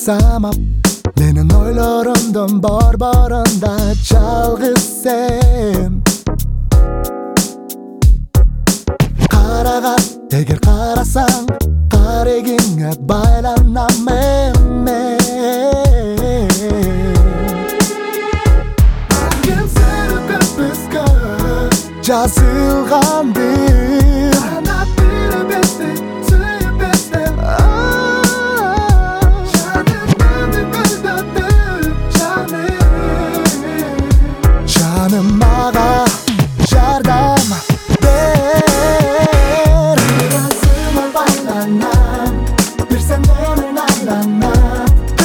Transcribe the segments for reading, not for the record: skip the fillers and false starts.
самап менин ойлорумдун борборунда жалгыз сен. Карагат эгер карасаң карегиңе байланам мен. Балким сени көпүскө жазылгандыр. Канат беребезди сүйбөстө жанымды көздөтүп жаным мага жардам бер. Расыма байланам бир сен менен айланам.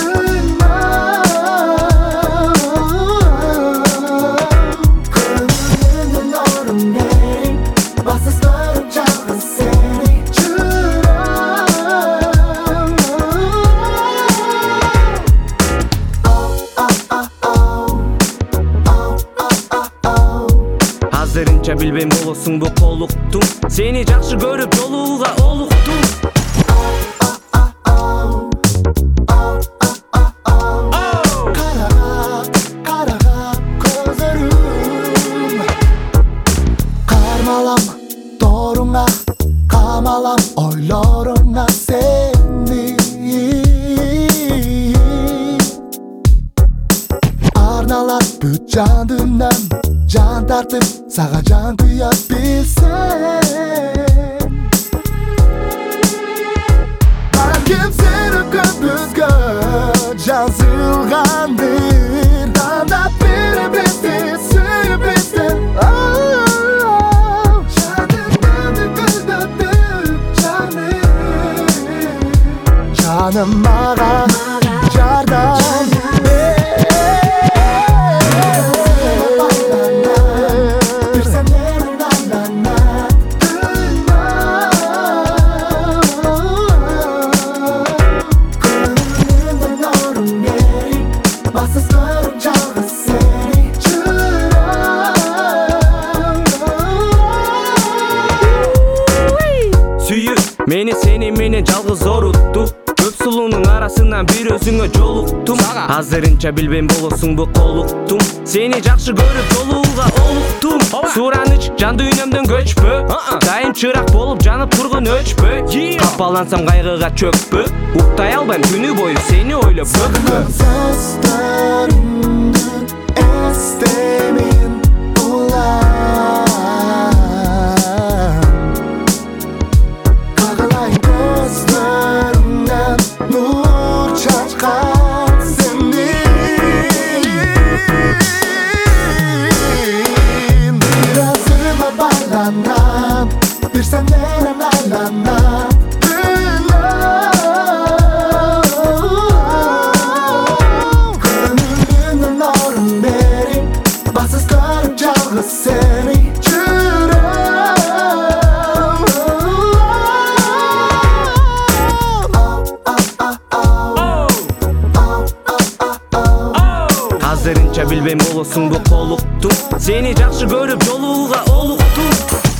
Көңүлүмдүн орун берип бассыз көрүп жалгыз сени Азырынча билбейм болосуңбу колуктум, сени жакшы көрүп жолууга олуктум. Карагат көзөрүм кармалам тооруңа, камалам ойлоруңа сени. Арналат бүт жан дүйнөм, жан тартып сага жан күйө билсен. Балким сени көпүскө жазылгандыр. Тандап беребезди сүйбөстө жанымды көздөтүп жаным мага жардам бер. Бир сен менен айланам. Көңүлүмдүн орун берип бассыз көрүп жалгыз сени Сүйүп мени сени менен жалгыз орутту. Көп сулуунун арасынан бир өзүңө жолуктум. Азырынча билбейм болосуңбу колуктум, сени жакшы көрүп жолууга олуктум. Сураныч жан дүйнөмдөн көчпө, дайым чырак болуп жанып тургун өчпө. Капалансам кайгыга чөкпө, уктай албайм түнү бою сени ойлоп көкпө. Сөздөрүңдү эстемин улам. Кагалайм көздөрүңдөн нур чачкан сени. Расыма байланам бир сен менен айланам. Көңүлүмдүн орун берип бассыз көрүп жалгыз сени Азырынча билбейм болосуңбу колуктум, сени жакшы көрүп жолууга олуктум.